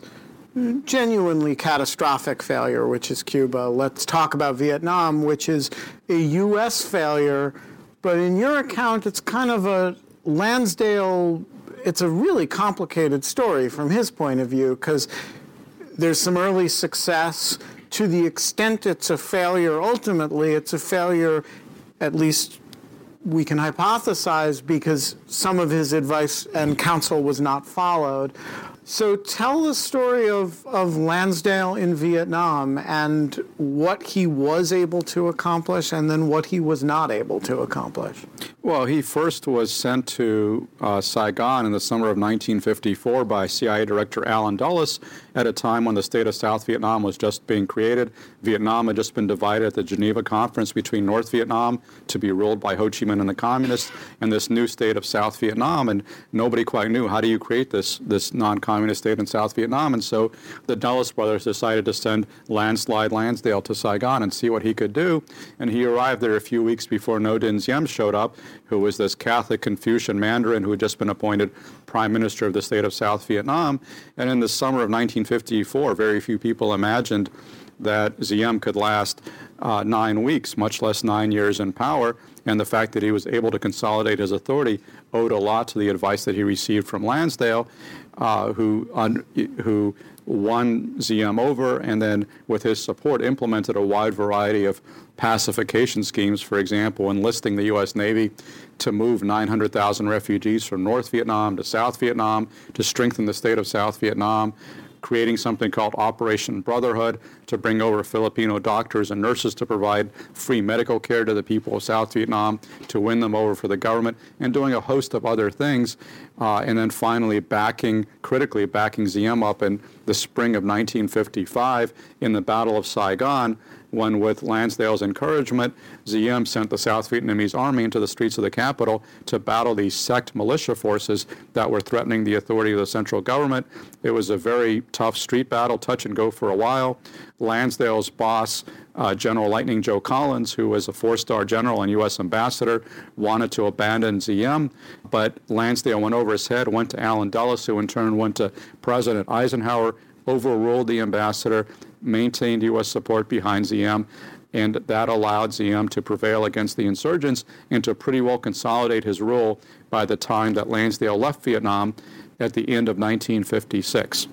genuinely catastrophic failure, which is Cuba, let's talk about Vietnam, which is a U S failure. But in your account, it's kind of a Lansdale, it's a really complicated story from his point of view, because there's some early success. To the extent it's a failure, ultimately, it's a failure, at least we can hypothesize, because some of his advice and counsel was not followed. So tell the story of, of Lansdale in Vietnam and what he was able to accomplish and then what he was not able to accomplish. Well, he first was sent to uh, Saigon in the summer of nineteen fifty-four by C I A Director Allen Dulles at a time when the state of South Vietnam was just being created. Vietnam had just been divided at the Geneva Conference between North Vietnam, to be ruled by Ho Chi Minh and the communists, and this new state of South Vietnam. And nobody quite knew, how do you create this, this non-communist state in South Vietnam? And so the Dulles brothers decided to send Landslide Lansdale to Saigon and see what he could do. And he arrived there a few weeks before Ngo Dinh Diem showed up, who was this Catholic Confucian Mandarin who had just been appointed prime minister of the state of South Vietnam. And in the summer of nineteen fifty-four, very few people imagined that Diem could last uh, nine weeks, much less nine years in power. And the fact that he was able to consolidate his authority owed a lot to the advice that he received from Lansdale, uh, who un, who won Diem over and then, with his support, implemented a wide variety of pacification schemes, for example, enlisting the U S Navy to move nine hundred thousand refugees from North Vietnam to South Vietnam to strengthen the state of South Vietnam, creating something called Operation Brotherhood to bring over Filipino doctors and nurses to provide free medical care to the people of South Vietnam, to win them over for the government, and doing a host of other things. Uh, and then finally backing, critically backing Diem up in the spring of nineteen fifty-five in the Battle of Saigon, when, with Lansdale's encouragement, Diem sent the South Vietnamese army into the streets of the capital to battle these sect militia forces that were threatening the authority of the central government. It was a very tough street battle, touch and go for a while. Lansdale's boss, uh, General Lightning Joe Collins, who was a four-star general and U S ambassador, wanted to abandon Diem, but Lansdale went over his head, went to Allen Dulles, who in turn went to President Eisenhower, overruled the ambassador, maintained U S support behind Diem, and that allowed Diem to prevail against the insurgents and to pretty well consolidate his rule by the time that Lansdale left Vietnam at the end of nineteen fifty-six.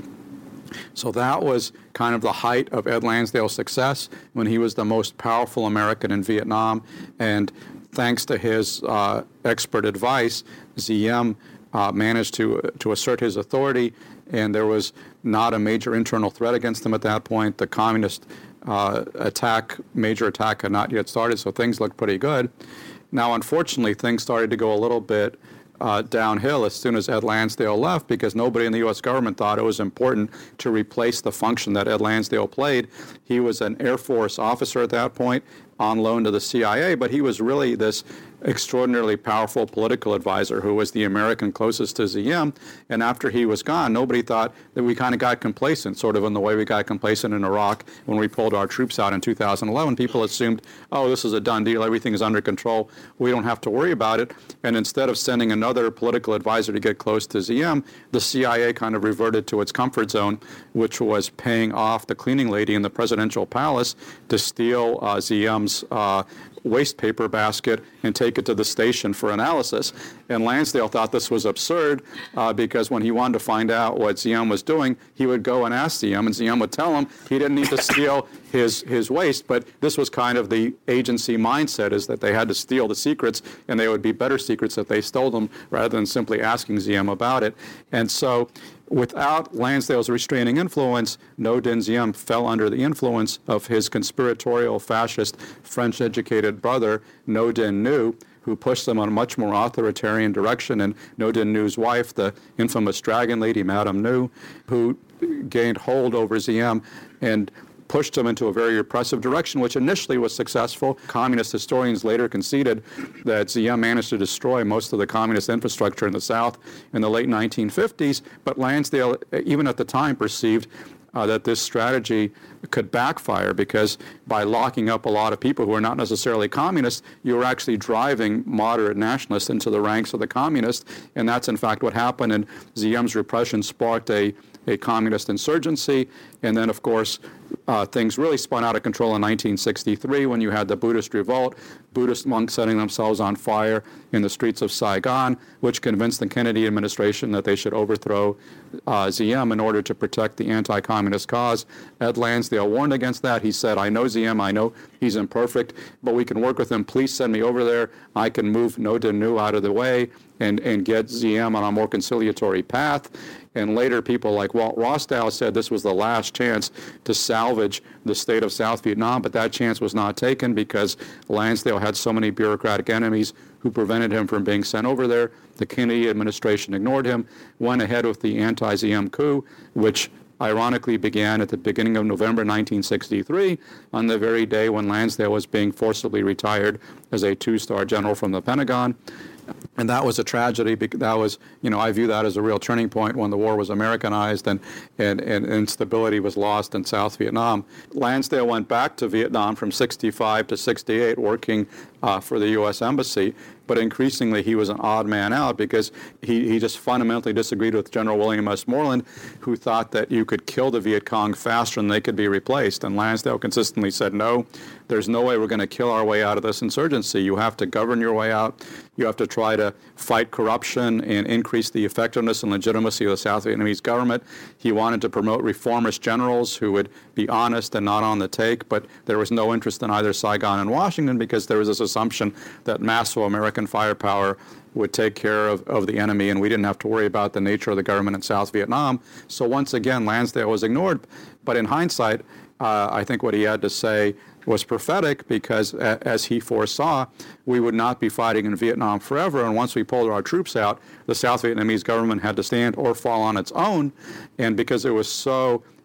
So that was kind of the height of Ed Lansdale's success when he was the most powerful American in Vietnam. And thanks to his uh, expert advice, Diem uh, managed to, to assert his authority, and there was not a major internal threat against him at that point. The communist uh, attack, major attack had not yet started, so things looked pretty good. Now, unfortunately, things started to go a little bit Uh, downhill as soon as Ed Lansdale left, because nobody in the U S government thought it was important to replace the function that Ed Lansdale played. He was an Air Force officer at that point on loan to the C I A, but he was really this extraordinarily powerful political advisor who was the American closest to Diem. And after he was gone, nobody thought that we kind of got complacent, sort of in the way we got complacent in Iraq when we pulled our troops out in two thousand eleven. People assumed, oh, this is a done deal, everything is under control, we don't have to worry about it. And instead of sending another political advisor to get close to Diem, the C I A kind of reverted to its comfort zone, which was paying off the cleaning lady in the presidential palace to steal uh, Diem's uh, waste paper basket and take it to the station for analysis. And Lansdale thought this was absurd uh, because when he wanted to find out what Diem was doing, he would go and ask Diem, and Diem would tell him he didn't need to steal his his waste. But this was kind of the agency mindset, is that they had to steal the secrets, and they would be better secrets if they stole them rather than simply asking Diem about it. And so without Lansdale's restraining influence, Ngo Dinh Diem fell under the influence of his conspiratorial, fascist, French-educated brother, Ngo Dinh Nhu, who pushed them on a much more authoritarian direction. And Ngo Dinh Nhu's wife, the infamous Dragon Lady, Madame Nhu, who gained hold over Diem and pushed him into a very repressive direction, which initially was successful. Communist historians later conceded that Diem managed to destroy most of the communist infrastructure in the South in the late nineteen fifties, but Lansdale, even at the time, perceived uh, that this strategy could backfire, because by locking up a lot of people who are not necessarily communists, you were actually driving moderate nationalists into the ranks of the communists, and that's in fact what happened. And Diem's repression sparked a a communist insurgency, and then of course uh, things really spun out of control in nineteen sixty-three when you had the Buddhist revolt, Buddhist monks setting themselves on fire in the streets of Saigon, which convinced the Kennedy administration that they should overthrow uh, Diem in order to protect the anti-communist cause. Ed Lansdale warned against that. He said, I know Diem, I know he's imperfect, but we can work with him. Please send me over there. I can move Ngo Dinh Nhu out of the way and, and get Diem on a more conciliatory path. And later, people like Walt Rostow said this was the last chance to salvage the state of South Vietnam, but that chance was not taken because Lansdale had so many bureaucratic enemies who prevented him from being sent over there. The Kennedy administration ignored him, went ahead with the anti-Diem coup, which ironically began at the beginning of November nineteen sixty-three, on the very day when Lansdale was being forcibly retired as a two-star general from the Pentagon. And that was a tragedy. Because that was, you know, I view that as a real turning point when the war was Americanized and, and, and, and stability was lost in South Vietnam. Lansdale went back to Vietnam from sixty-five to sixty-eight, working uh, for the U S Embassy. But increasingly, he was an odd man out because he, he just fundamentally disagreed with General William S. Moreland, who thought that you could kill the Viet Cong faster than they could be replaced. And Lansdale consistently said, no, there's no way we're going to kill our way out of this insurgency. You have to govern your way out. You have to try to fight corruption and increase the effectiveness and legitimacy of the South Vietnamese government. He wanted to promote reformist generals who would be honest and not on the take, but there was no interest in either Saigon and Washington because there was this assumption that massive American firepower would take care of, of the enemy, and we didn't have to worry about the nature of the government in South Vietnam. So once again, Lansdale was ignored. But in hindsight, uh, I think what he had to say was prophetic, because a, as he foresaw, we would not be fighting in Vietnam forever, and once we pulled our troops out, the South Vietnamese government had to stand or fall on its own. And because it was so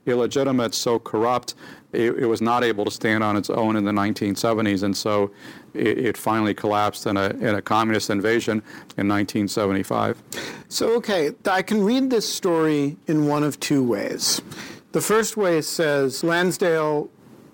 illegitimate, so corrupt, it, it was not able to stand on its own in the nineteen seventies, and so it, it finally collapsed in a, in a communist invasion in nineteen seventy-five. So, okay, I can read this story in one of two ways. The first way says Lansdale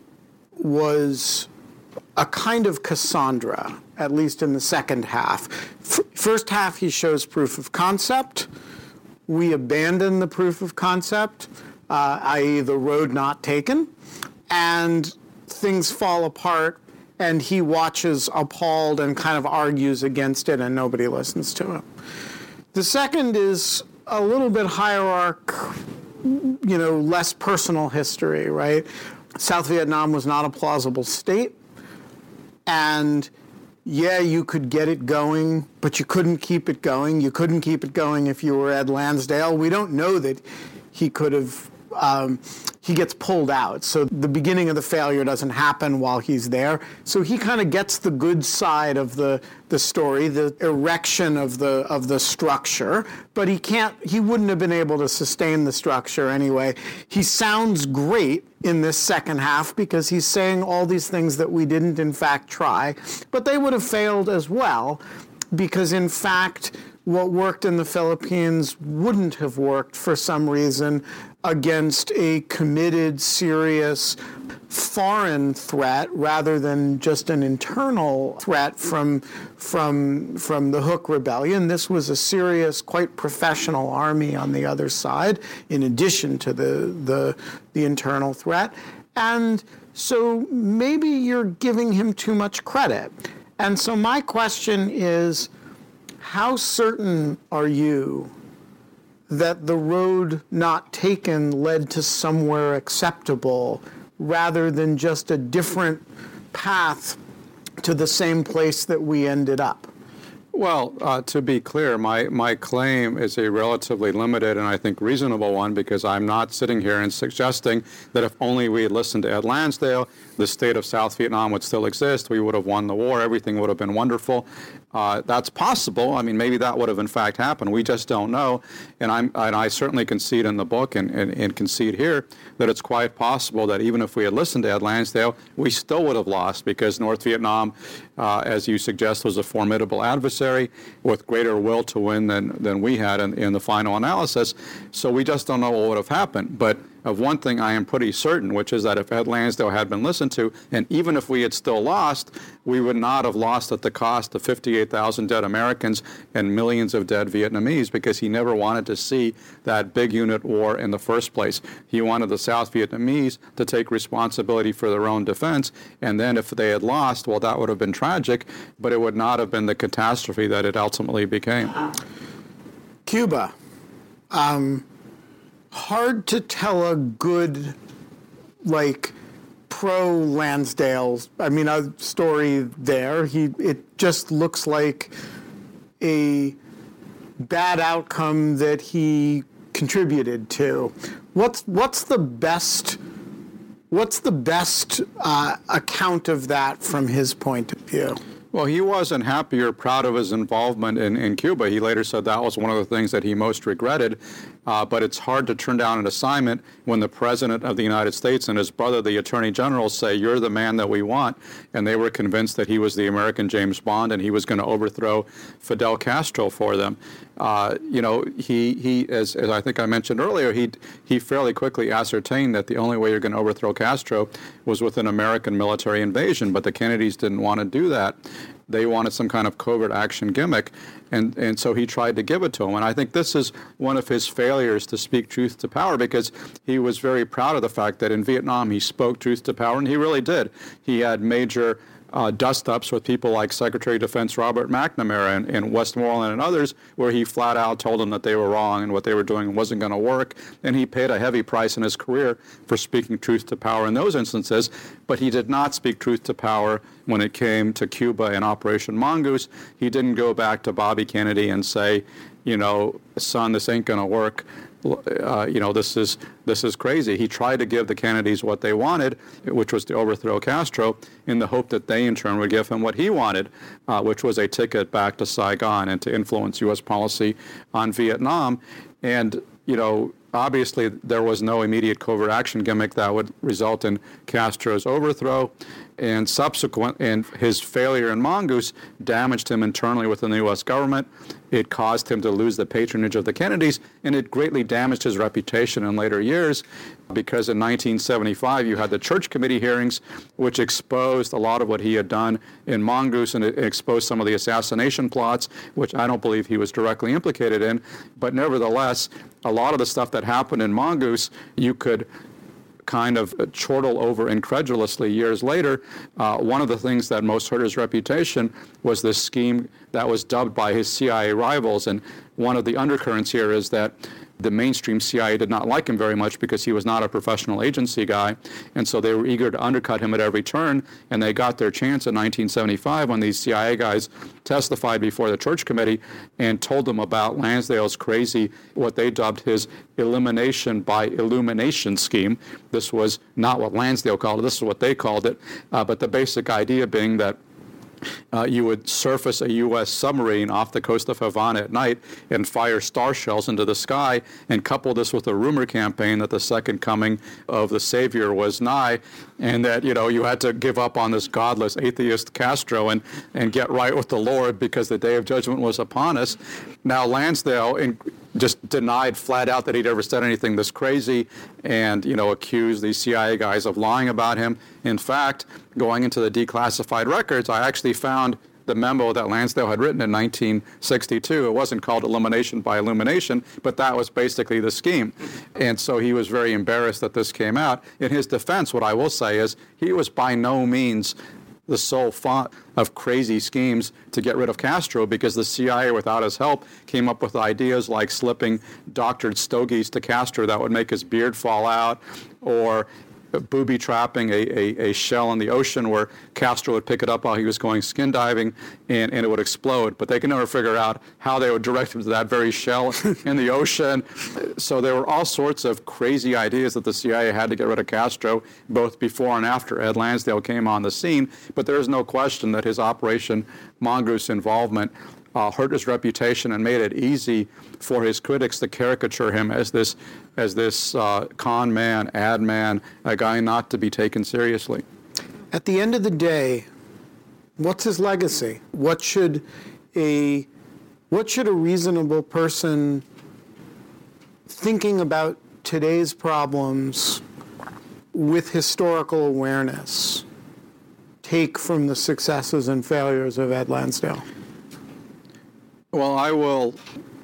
was a kind of Cassandra, at least in the second half. F- first half, he shows proof of concept. We abandon the proof of concept, uh, that is the road not taken, and things fall apart, and he watches appalled and kind of argues against it, and nobody listens to him. The second is a little bit hierarch, you know, less personal history, right? South Vietnam was not a plausible state, and yeah, you could get it going, but you couldn't keep it going. You couldn't keep it going if you were Ed Lansdale. We don't know that he could have, um, he gets pulled out. So the beginning of the failure doesn't happen while he's there. So he kind of gets the good side of the, the story, the erection of the of the structure, but he can't, he wouldn't have been able to sustain the structure anyway. He sounds great in this second half because he's saying all these things that we didn't in fact try, but they would have failed as well because in fact what worked in the Philippines wouldn't have worked for some reason against a committed, serious foreign threat rather than just an internal threat from from from the Huk Rebellion. This was a serious, quite professional army on the other side, in addition to the the, the internal threat. And so maybe you're giving him too much credit. And so my question is, how certain are you that the road not taken led to somewhere acceptable rather than just a different path to the same place that we ended up? Well, uh, to be clear, my, my claim is a relatively limited and I think reasonable one because I'm not sitting here and suggesting that if only we had listened to Ed Lansdale, the state of South Vietnam would still exist, we would have won the war, everything would have been wonderful. Uh, that's possible. I mean, maybe that would have in fact happened. We just don't know. And, I'm, and I certainly concede in the book and, and, and concede here that it's quite possible that even if we had listened to Ed Lansdale, we still would have lost because North Vietnam, uh, as you suggest, was a formidable adversary with greater will to win than, than we had in, in the final analysis. So we just don't know what would have happened. But of one thing I am pretty certain, which is that if Ed Lansdale had been listened to, and even if we had still lost, we would not have lost at the cost of fifty-eight thousand dead Americans and millions of dead Vietnamese, because he never wanted to see that big unit war in the first place. He wanted the South Vietnamese to take responsibility for their own defense, and then if they had lost, well, that would have been tragic, but it would not have been the catastrophe that it ultimately became. Cuba. Um, hard to tell a good, like, pro-Lansdale, I mean, a story there. He, it just looks like a bad outcome that he contributed to. What's what's the best what's the best uh, account of that from his point of view? Well, he wasn't happy or proud of his involvement in, in Cuba. He later said that was one of the things that he most regretted. Uh, but it's hard to turn down an assignment when the President of the United States and his brother, the Attorney General, say, you're the man that we want. And they were convinced that he was the American James Bond and he was going to overthrow Fidel Castro for them. Uh, you know, he, he as, as I think I mentioned earlier, he, he fairly quickly ascertained that the only way you're going to overthrow Castro was with an American military invasion. But the Kennedys didn't want to do that. They wanted some kind of covert action gimmick, and, and so he tried to give it to him. And I think this is one of his failures to speak truth to power, because he was very proud of the fact that in Vietnam he spoke truth to power, and he really did. He had major Uh, dust-ups with people like Secretary of Defense Robert McNamara and, and Westmoreland and others, where he flat out told them that they were wrong and what they were doing wasn't going to work. And he paid a heavy price in his career for speaking truth to power in those instances. But he did not speak truth to power when it came to Cuba and Operation Mongoose. He didn't go back to Bobby Kennedy and say, you know, son, this ain't going to work. Uh, you know, this is this is crazy. He tried to give the Kennedys what they wanted, which was to overthrow Castro, in the hope that they in turn would give him what he wanted, uh, which was a ticket back to Saigon and to influence U S policy on Vietnam. And, you know, obviously, there was no immediate covert action gimmick that would result in Castro's overthrow, and subsequent, and his failure in Mongoose damaged him internally within the U S government. It caused him to lose the patronage of the Kennedys, and it greatly damaged his reputation in later years, because in nineteen seventy-five you had the Church Committee hearings, which exposed a lot of what he had done in Mongoose, and it exposed some of the assassination plots, which I don't believe he was directly implicated in. But nevertheless, a lot of the stuff that happened in Mongoose, you could kind of chortle over incredulously years later. Uh, one of the things that most hurt his reputation was this scheme that was dubbed by his C I A rivals, and one of the undercurrents here is that the mainstream C I A did not like him very much because he was not a professional agency guy, and so they were eager to undercut him at every turn, and they got their chance in nineteen seventy-five when these C I A guys testified before the Church Committee and told them about Lansdale's crazy, what they dubbed his elimination by illumination scheme. This was not what Lansdale called it, this is what they called it, uh, but the basic idea being that Uh, you would surface a U S submarine off the coast of Havana at night and fire star shells into the sky, and couple this with a rumor campaign that the second coming of the Savior was nigh, and that, you know, you had to give up on this godless atheist Castro and, and get right with the Lord because the day of judgment was upon us. Now, Lansdale in, just denied flat out that he'd ever said anything this crazy, and, you know, accused these C I A guys of lying about him. In fact, going into the declassified records, I actually found the memo that Lansdale had written in nineteen sixty-two. It wasn't called Elimination by Illumination, but that was basically the scheme. And so he was very embarrassed that this came out. In his defense, what I will say is he was by no means the sole font of crazy schemes to get rid of Castro, because the C I A, without his help, came up with ideas like slipping doctored stogies to Castro that would make his beard fall out, or booby trapping a, a, a shell in the ocean where Castro would pick it up while he was going skin diving, and, and it would explode. But they could never figure out how they would direct him to that very shell in the ocean. So there were all sorts of crazy ideas that the C I A had to get rid of Castro, both before and after Ed Lansdale came on the scene. But there is no question that his Operation Mongoose involvement Uh, hurt his reputation and made it easy for his critics to caricature him as this, as this uh, con man, ad man, a guy not to be taken seriously. At the end of the day, what's his legacy? What should a what should a reasonable person thinking about today's problems with historical awareness take from the successes and failures of Ed Lansdale? Well, I will,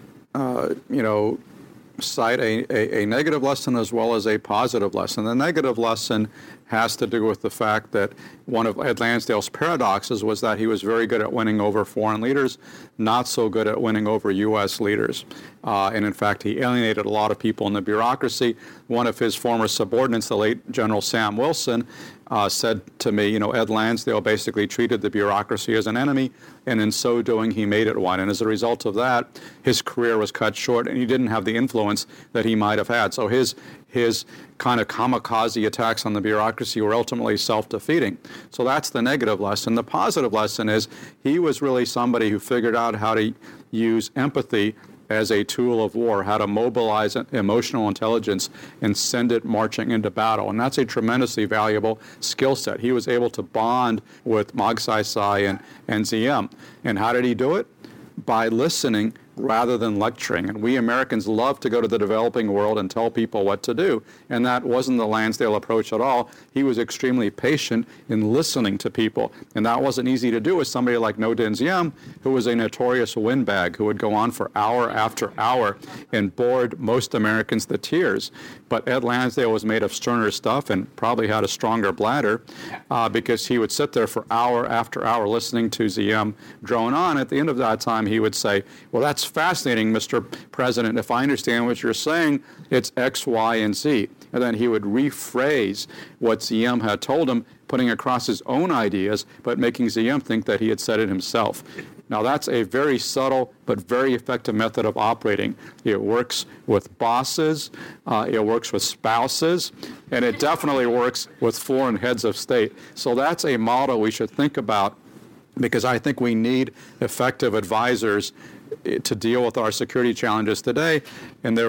uh, you know, cite a, a, a negative lesson as well as a positive lesson. The negative lesson has to do with the fact that one of Ed Lansdale's paradoxes was that he was very good at winning over foreign leaders, not so good at winning over U S leaders. Uh, and in fact, he alienated a lot of people in the bureaucracy. One of his former subordinates, the late General Sam Wilson, uh, said to me, you know, Ed Lansdale basically treated the bureaucracy as an enemy, and in so doing, he made it one. And as a result of that, his career was cut short, and he didn't have the influence that he might have had. So his his kind of kamikaze attacks on the bureaucracy were ultimately self-defeating. So that's the negative lesson. The positive lesson is he was really somebody who figured out how to use empathy as a tool of war, how to mobilize emotional intelligence and send it marching into battle. And that's a tremendously valuable skill set. He was able to bond with Magsaysay Say and, and Diem. And how did he do it? By listening rather than lecturing. And we Americans love to go to the developing world and tell people what to do. And that wasn't the Lansdale approach at all. He was extremely patient in listening to people. And that wasn't easy to do with somebody like No Dinh Diem, who was a notorious windbag, who would go on for hour after hour and bored most Americans to tears. But Ed Lansdale was made of sterner stuff and probably had a stronger bladder uh, because he would sit there for hour after hour listening to Diem drone on. At the end of that time, he would say, well, that's fascinating, Mister President. If I understand what you're saying, it's X, Y, and Z. And then he would rephrase what Diem had told him, putting across his own ideas, but making Diem think that he had said it himself. Now, that's a very subtle but very effective method of operating. It works with bosses, uh, it works with spouses, and it definitely works with foreign heads of state. So that's a model we should think about, because I think we need effective advisors to deal with our security challenges today. And there were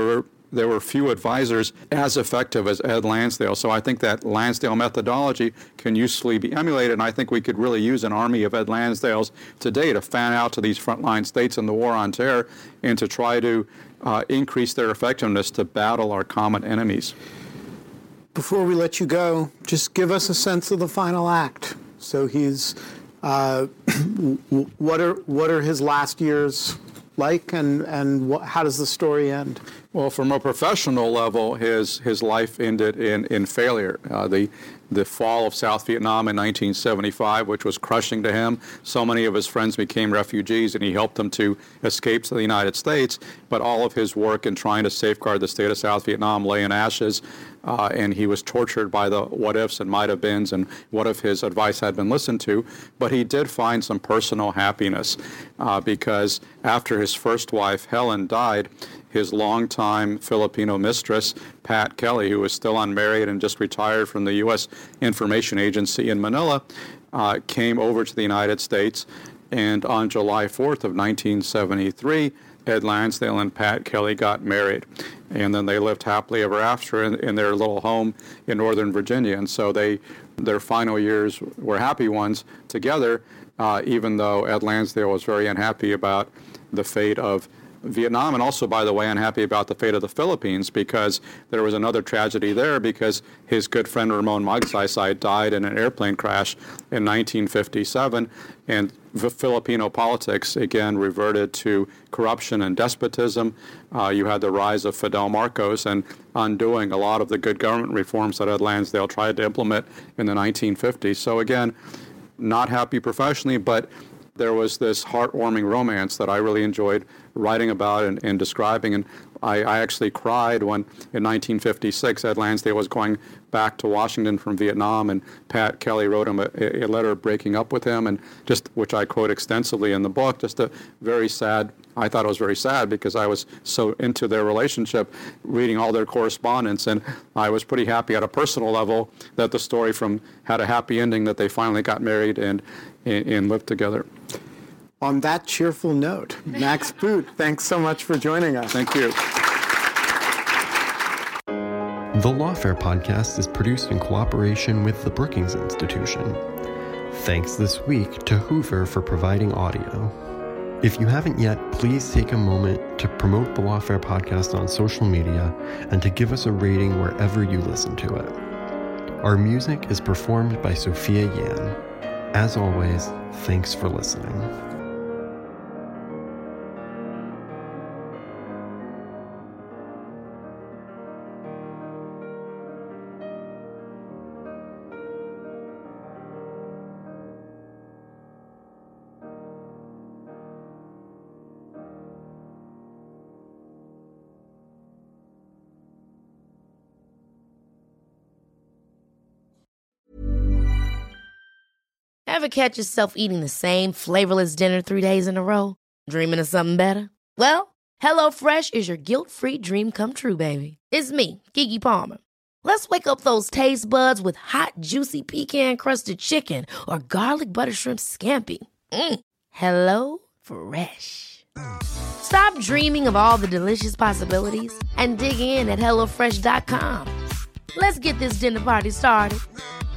there were few advisors as effective as Ed Lansdale. So I think that Lansdale methodology can usefully be emulated, and I think we could really use an army of Ed Lansdales today to fan out to these frontline states in the war on terror and to try to uh, increase their effectiveness to battle our common enemies. Before we let you go, just give us a sense of the final act. So he's, uh, what are what are his last years like, and and what, how does the story end? Well, from a professional level, his his life ended in in failure. Uh, the the fall of South Vietnam in nineteen seventy-five, which was crushing to him. So many of his friends became refugees, and he helped them to escape to the United States. But all of his work in trying to safeguard the state of South Vietnam lay in ashes, uh, and he was tortured by the what-ifs and might-have-beens, and what if his advice had been listened to. But he did find some personal happiness, uh, because after his first wife, Helen, died, his longtime Filipino mistress, Pat Kelly, who was still unmarried and just retired from the U S Information Agency in Manila, uh, came over to the United States. And on July fourth of nineteen seventy-three, Ed Lansdale and Pat Kelly got married. And then they lived happily ever after in, in their little home in Northern Virginia. And so they, their final years were happy ones together, uh, even though Ed Lansdale was very unhappy about the fate of Vietnam, and also, by the way, unhappy about the fate of the Philippines, because there was another tragedy there, because his good friend Ramon Magsaysay died in an airplane crash in nineteen fifty-seven, and the Filipino politics again reverted to corruption and despotism. Uh, you had the rise of Fidel Marcos and undoing a lot of the good government reforms that Ed Lansdale tried to implement in the nineteen fifties. So again, not happy professionally, but there was this heartwarming romance that I really enjoyed writing about and, and describing. And I, I actually cried when, in nineteen fifty-six, Ed Lansdale was going back to Washington from Vietnam, and Pat Kelly wrote him a, a letter breaking up with him, and just, which I quote extensively in the book, just a very sad, I thought it was very sad because I was so into their relationship, reading all their correspondence, and I was pretty happy at a personal level that the story from had a happy ending, that they finally got married and, and, and lived together. On that cheerful note, Max Boot, thanks so much for joining us. Thank you. The Lawfare podcast is produced in cooperation with the Brookings Institution. Thanks this week to Hoover for providing audio. If you haven't yet, please take a moment to promote the Lawfare podcast on social media and to give us a rating wherever you listen to it. Our music is performed by Sophia Yan. As always, thanks for listening. Ever catch yourself eating the same flavorless dinner three days in a row? Dreaming of something better? Well, HelloFresh is your guilt-free dream come true, baby. It's me, Keke Palmer. Let's wake up those taste buds with hot, juicy pecan-crusted chicken or garlic butter shrimp scampi. Mm. Hello Fresh. Stop dreaming of all the delicious possibilities and dig in at hello fresh dot com. Let's get this dinner party started.